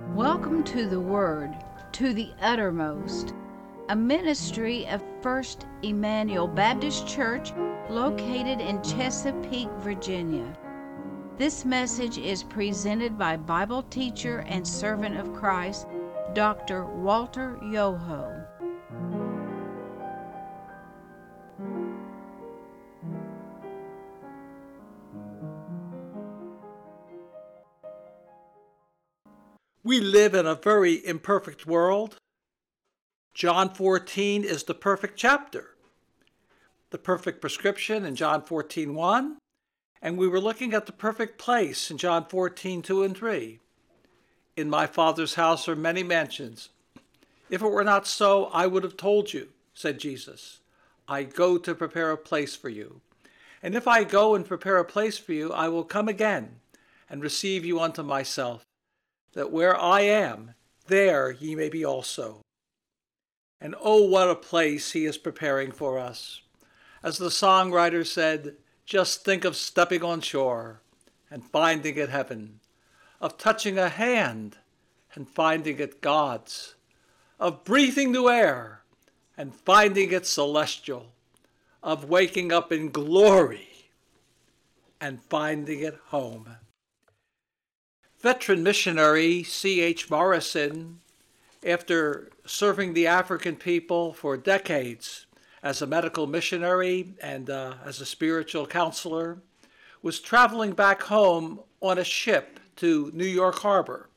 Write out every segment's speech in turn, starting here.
Welcome to the Word, to the Uttermost, a ministry of First Emmanuel Baptist Church located in Chesapeake, Virginia. This message is presented by Bible teacher and servant of Christ, Dr. Walter Yoho. We live in a very imperfect world. John 14 is the perfect chapter, the perfect prescription in John 14:1, and we were looking at the perfect place in John 14:2 and 3. In my Father's house are many mansions. If it were not so, I would have told you, said Jesus. I go to prepare a place for you. And if I go and prepare a place for you, I will come again and receive you unto myself, that where I am, there ye may be also. And oh, what a place he is preparing for us. As the songwriter said, just think of stepping on shore and finding it heaven, of touching a hand and finding it God's, of breathing new air and finding it celestial, of waking up in glory and finding it home. Veteran missionary C.H. Morrison, after serving the African people for decades as a medical missionary and as a spiritual counselor, was traveling back home on a ship to New York Harbor.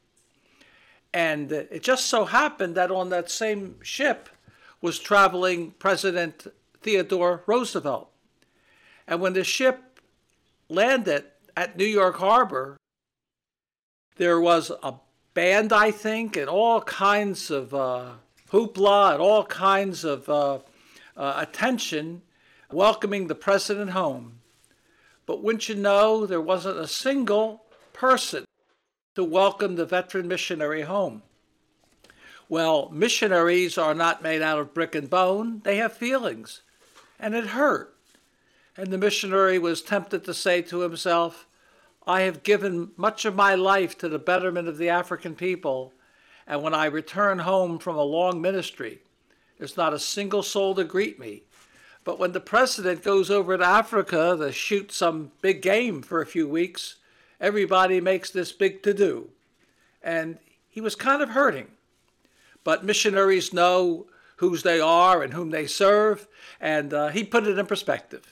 And it just so happened that on that same ship was traveling President Theodore Roosevelt. And when the ship landed at New York Harbor, there was a band, I think, and all kinds of hoopla and all kinds of attention welcoming the president home. But wouldn't you know, there wasn't a single person to welcome the veteran missionary home. Well, missionaries are not made out of brick and bone. They have feelings, and it hurt. And the missionary was tempted to say to himself, I have given much of my life to the betterment of the African people, and when I return home from a long ministry, there's not a single soul to greet me. But when the president goes over to Africa to shoot some big game for a few weeks, everybody makes this big to-do. And he was kind of hurting. But missionaries know whose they are and whom they serve, and he put it in perspective.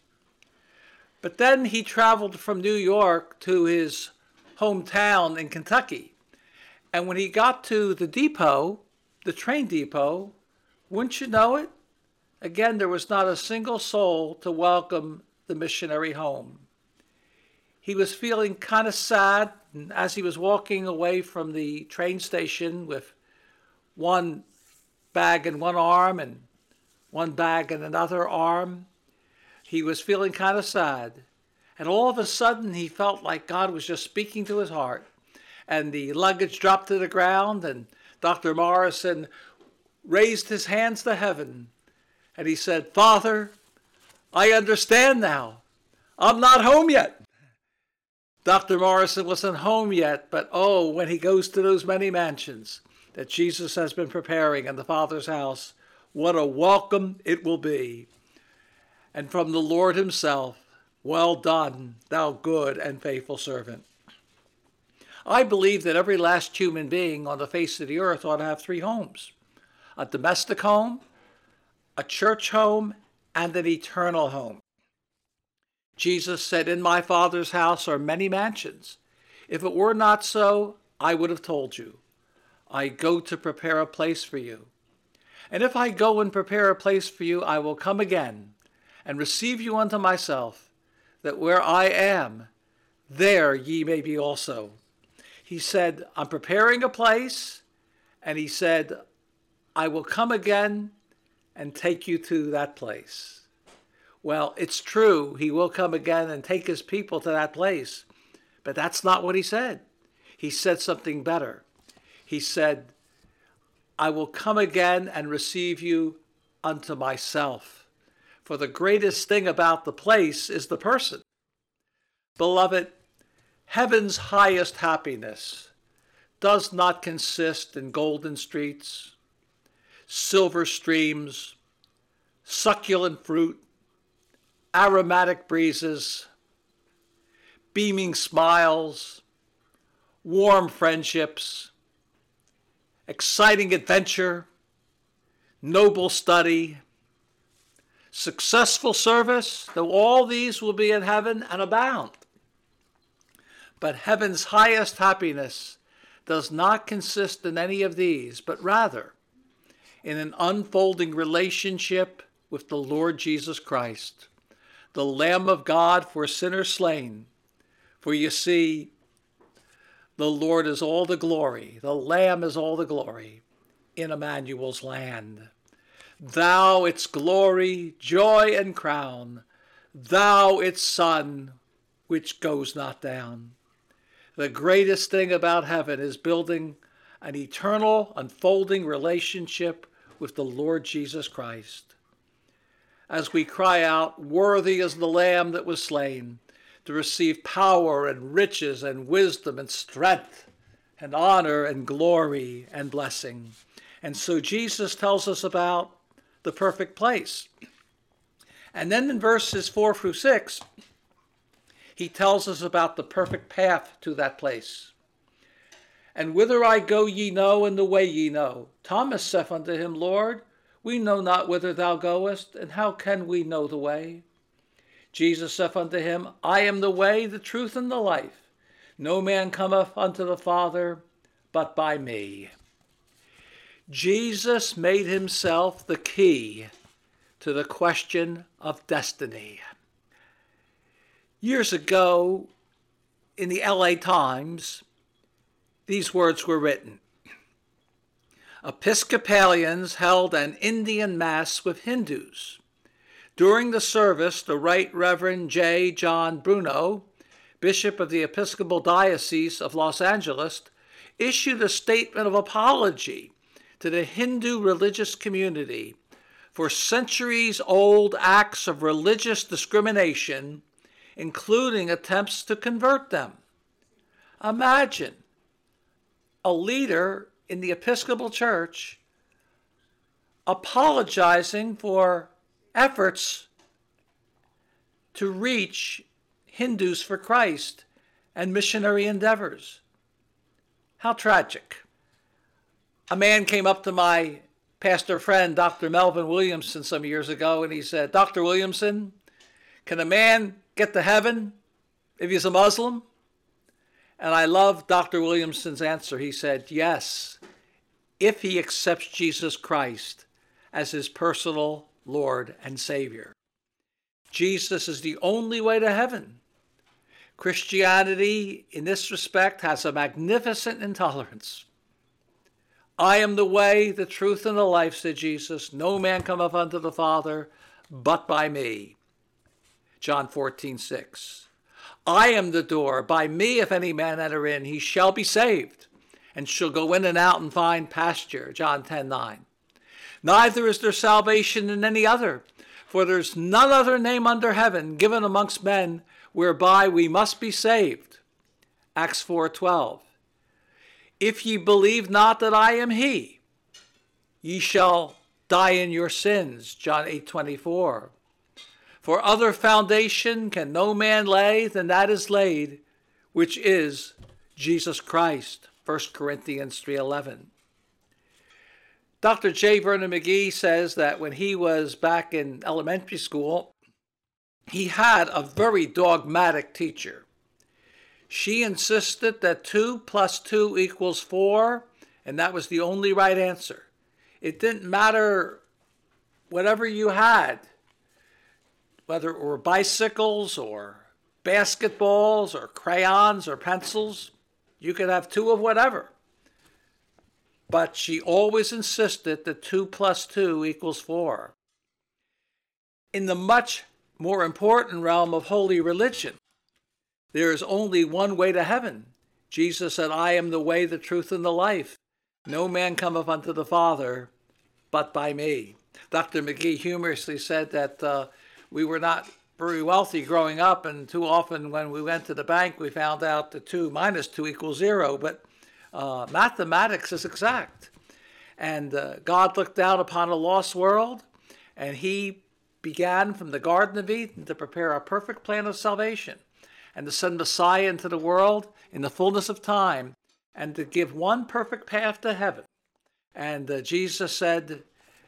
But then he traveled from New York to his hometown in Kentucky. And when he got to the depot, the train depot, wouldn't you know it? Again, there was not a single soul to welcome the missionary home. He was feeling kind of sad, and as he was walking away from the train station with one bag in one arm and one bag in another arm, he was feeling kind of sad. And all of a sudden, he felt like God was just speaking to his heart. And the luggage dropped to the ground, and Dr. Morrison raised his hands to heaven. And he said, Father, I understand now. I'm not home yet. Dr. Morrison wasn't home yet, but oh, when he goes to those many mansions that Jesus has been preparing in the Father's house, what a welcome it will be. And from the Lord himself, well done, thou good and faithful servant. I believe that every last human being on the face of the earth ought to have three homes: a domestic home, a church home, and an eternal home. Jesus said, in my Father's house are many mansions. If it were not so, I would have told you. I go to prepare a place for you. And if I go and prepare a place for you, I will come again and receive you unto myself, that where I am, there ye may be also. He said, I'm preparing a place, and he said, I will come again and take you to that place. Well, it's true, he will come again and take his people to that place, but that's not what he said. He said something better. He said, I will come again and receive you unto myself. For the greatest thing about the place is the person. Beloved, heaven's highest happiness does not consist in golden streets, silver streams, succulent fruit, aromatic breezes, beaming smiles, warm friendships, exciting adventure, noble study, successful service, though all these will be in heaven and abound. But heaven's highest happiness does not consist in any of these, but rather in an unfolding relationship with the Lord Jesus Christ, the Lamb of God for sinners slain. For you see, the Lord is all the glory, the Lamb is all the glory in Emmanuel's land. Thou its glory, joy, and crown, thou its sun, which goes not down. The greatest thing about heaven is building an eternal, unfolding relationship with the Lord Jesus Christ. As we cry out, worthy is the Lamb that was slain, to receive power and riches and wisdom and strength and honor and glory and blessing. And so Jesus tells us about the perfect place. And then in verses 4 through 6, he tells us about the perfect path to that place. And whither I go ye know, and the way ye know. Thomas saith unto him, Lord, we know not whither thou goest, and how can we know the way? Jesus saith unto him, I am the way, the truth, and the life. No man cometh unto the Father but by me. Jesus made himself the key to the question of destiny. Years ago, in the LA Times, these words were written. Episcopalians held an Indian Mass with Hindus. During the service, the Right Reverend J. John Bruno, Bishop of the Episcopal Diocese of Los Angeles, issued a statement of apology to the Hindu religious community for centuries-old acts of religious discrimination, including attempts to convert them. Imagine a leader in the Episcopal Church apologizing for efforts to reach Hindus for Christ and missionary endeavors. How tragic. A man came up to my pastor friend, Dr. Melvin Williamson, some years ago, and he said, Dr. Williamson, can a man get to heaven if he's a Muslim? And I love Dr. Williamson's answer. He said, yes, if he accepts Jesus Christ as his personal Lord and Savior. Jesus is the only way to heaven. Christianity, in this respect, has a magnificent intolerance. I am the way, the truth, and the life, said Jesus. No man cometh unto the Father but by me. John 14:6. I am the door. By me, if any man enter in, he shall be saved, and shall go in and out and find pasture. John 10:9. Neither is there salvation in any other, for there's none other name under heaven given amongst men whereby we must be saved. Acts 4:12. If ye believe not that I am he, ye shall die in your sins. John 8:24. For other foundation can no man lay than that is laid, which is Jesus Christ. 1 Corinthians 3:11. Dr. J. Vernon McGee says that when he was back in elementary school, he had a very dogmatic teacher. She insisted that 2 + 2 = 4, and that was the only right answer. It didn't matter whatever you had, whether it were bicycles or basketballs or crayons or pencils, you could have 2 of whatever. But she always insisted that 2 + 2 = 4. In the much more important realm of holy religion, there is only one way to heaven. Jesus said, I am the way, the truth, and the life. No man cometh unto the Father but by me. Dr. McGee humorously said that we were not very wealthy growing up, and too often when we went to the bank, we found out that 2 - 2 = 0. But Mathematics is exact. And God looked down upon a lost world, and he began from the Garden of Eden to prepare a perfect plan of salvation and to send Messiah into the world in the fullness of time and to give one perfect path to heaven. And Jesus said,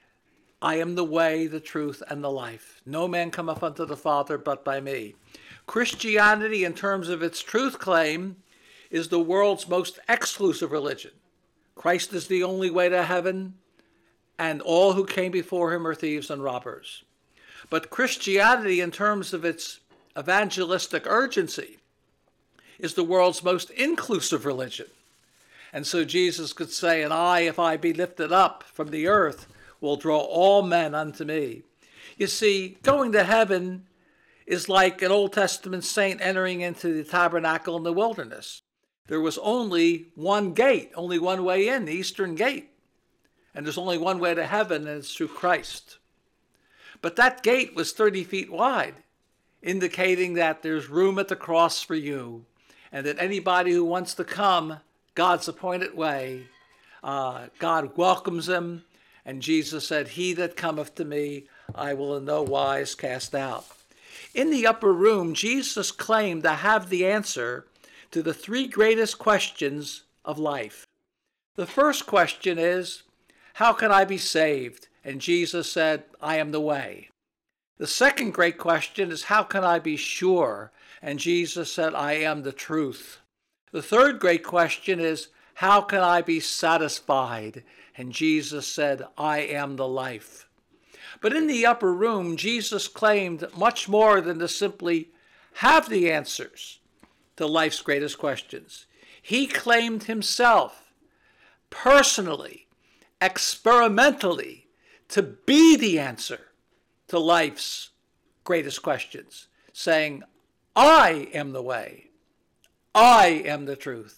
I am the way, the truth, and the life. No man cometh unto the Father but by me. Christianity, in terms of its truth claim, is the world's most exclusive religion. Christ is the only way to heaven, and all who came before him are thieves and robbers. But Christianity, in terms of its evangelistic urgency, is the world's most inclusive religion. And so Jesus could say, and I, if I be lifted up from the earth, will draw all men unto me. You see, going to heaven is like an Old Testament saint entering into the tabernacle in the wilderness. There was only one gate, only one way in, the eastern gate. And there's only one way to heaven, and it's through Christ. But that gate was 30 feet wide, indicating that there's room at the cross for you, and that anybody who wants to come God's appointed way, God welcomes him. And Jesus said, he that cometh to me, I will in no wise cast out. In the upper room, Jesus claimed to have the answer to the three greatest questions of life. The first question is, how can I be saved? And Jesus said, I am the way. The second great question is, how can I be sure? And Jesus said, I am the truth. The third great question is, how can I be satisfied? And Jesus said, I am the life. But in the upper room, Jesus claimed much more than to simply have the answers to life's greatest questions. He claimed himself, personally, experimentally, to be the answer to life's greatest questions, saying, I am the way, I am the truth,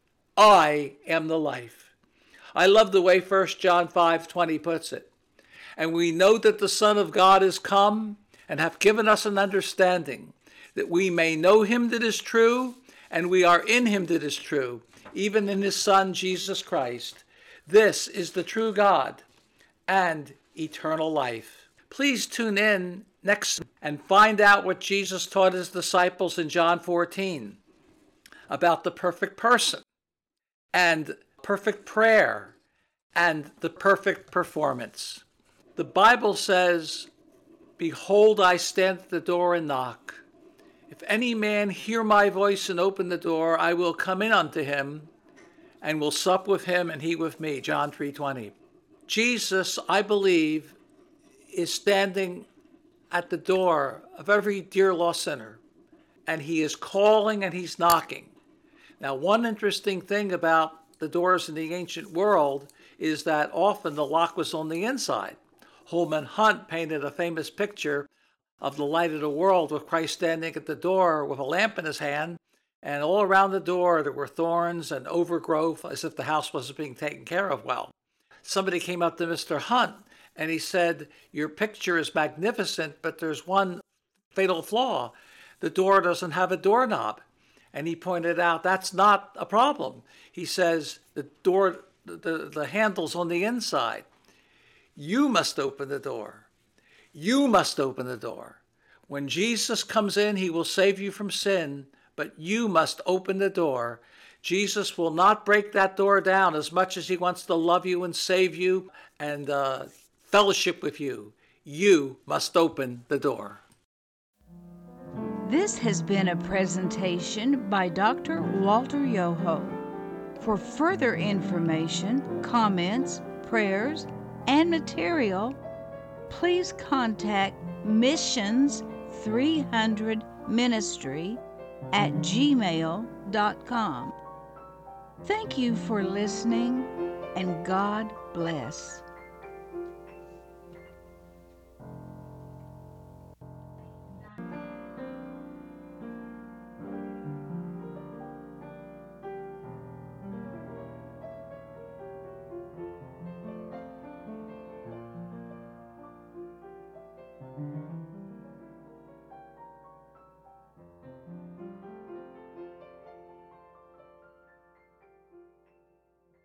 I am the life. I love the way 1 John 5:20 puts it. And we know that the Son of God is come and hath given us an understanding, that we may know him that is true, and we are in him that is true, even in his Son Jesus Christ. This is the true God and eternal life. Please tune in next and find out what Jesus taught his disciples in John 14 about the perfect person and perfect prayer and the perfect performance. The Bible says, behold, I stand at the door and knock. If any man hear my voice and open the door, I will come in unto him and will sup with him and he with me. John 3:20. Jesus, I believe, is standing at the door of every dear lost sinner, and he is calling and he's knocking. Now, one interesting thing about the doors in the ancient world is that often the lock was on the inside. Holman Hunt painted a famous picture of the light of the world with Christ standing at the door with a lamp in his hand, and all around the door there were thorns and overgrowth, as if the house wasn't being taken care of well. Somebody came up to Mr. Hunt and he said, your picture is magnificent, but there's one fatal flaw. The door doesn't have a doorknob. And he pointed out that's not a problem. He says the door, the handle's on the inside. You must open the door. You must open the door. When Jesus comes in, he will save you from sin, but you must open the door. Jesus will not break that door down as much as he wants to love you and save you and fellowship with you. You must open the door. This has been a presentation by Dr. Walter Yoho. For further information, comments, prayers, and material, please contact missions300ministry@gmail.com. Thank you for listening, and God bless.